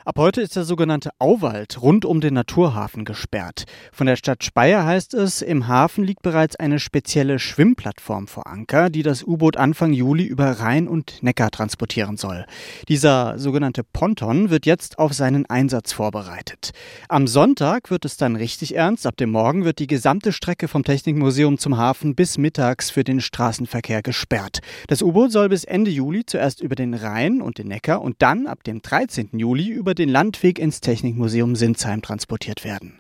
Ab heute ist der sogenannte Auwald rund um den Naturhafen gesperrt. Von der Stadt Speyer heißt es, im Hafen liegt bereits eine spezielle Schwimmplattform vor Anker, die das U-Boot Anfang Juli über Rhein und Neckar transportieren soll. Dieser sogenannte Ponton wird jetzt auf seinen Einsatz vorbereitet. Am Sonntag wird es dann richtig ernst. Ab dem Morgen wird die gesamte Strecke vom Technikmuseum zum Hafen bis mittags für den Straßenverkehr gesperrt. Das U-Boot soll bis Ende Juli zuerst über den Rhein und den Neckar und dann ab dem 13. Juli über den Landweg ins Technikmuseum Sinsheim transportiert werden.